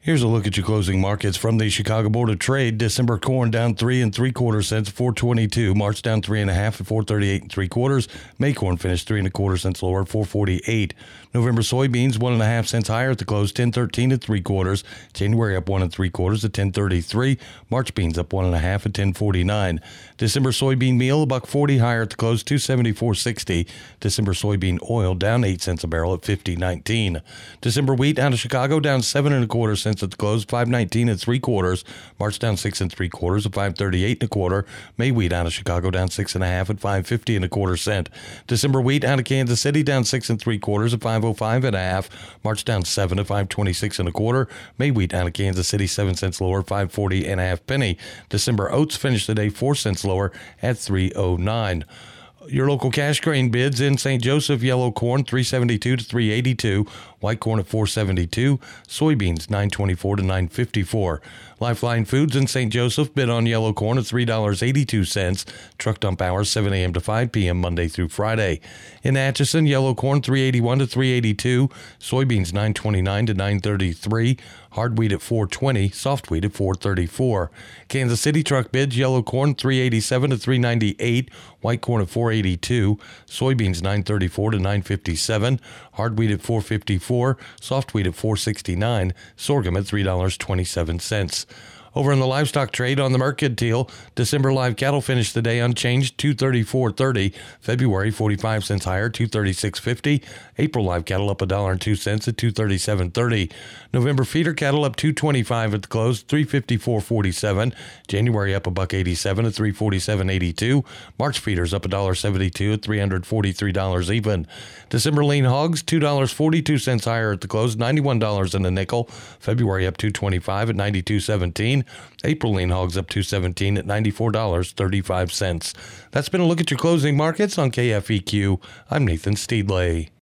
Here's a look at your closing markets from the Chicago Board of Trade. December corn down 3 3/4 cents, 4.22. March down 3 1/2 at 4.38 3/4. May corn finished 3 1/4 cents lower, 4.48. November soybeans 1 1/2 cents higher at the close, 10.13 3/4. January up 1 3/4 at 10.33. March beans up 1 1/2 at 10.49. December soybean meal $1.40 higher at the close, 274.60. December soybean oil down 8 cents a barrel at 50.19. December wheat out of Chicago down 7 1/4 cents at the close, 5.19 3/4. March down 6 3/4 at 5.38 1/4. May wheat out of Chicago down 6 1/2 at 5.50 1/4 cent. December wheat out of Kansas City down 6 3/4 at 5.05 1/2. March down 7 at 5.26 1/4. May wheat out of Kansas City 7 cents lower, 5.40 1/2 penny. December oats finished the day 4 cents lower at 3.09. Your local cash grain bids in St. Joseph: yellow corn $3.72 to $3.82, white corn at $4.72, soybeans $9.24 to $9.54. Lifeline Foods in St. Joseph bid on yellow corn at $3.82. Truck dump hours 7 a.m. to 5 p.m. Monday through Friday. In Atchison, yellow corn $3.81 to $3.82, soybeans $9.29 to $9.33, hard wheat at $4.20, soft wheat at $4.34. Kansas City truck bids: yellow corn $3.87 to $3.98, white corn at $4.82, soybeans $9.34 to $9.57, hard wheat at $4.54, soft wheat at $4.69, sorghum at $3.27. Over in the livestock trade on the Mercantile, December live cattle finished the day unchanged, $234.30. February 45 cents higher, $236.50. April live cattle up $1.02 at $237.30. November feeder cattle up $225 at the close, $354.47. January up $1.87 at $347.82. March feeders up $1.72 at $343 even. December lean hogs $2.42 higher at the close, $91 and a nickel. February up $225 at $92.17. April lean hogs up $2.17 at $94.35. That's been a look at your closing markets on KFEQ. I'm Nathan Steedley.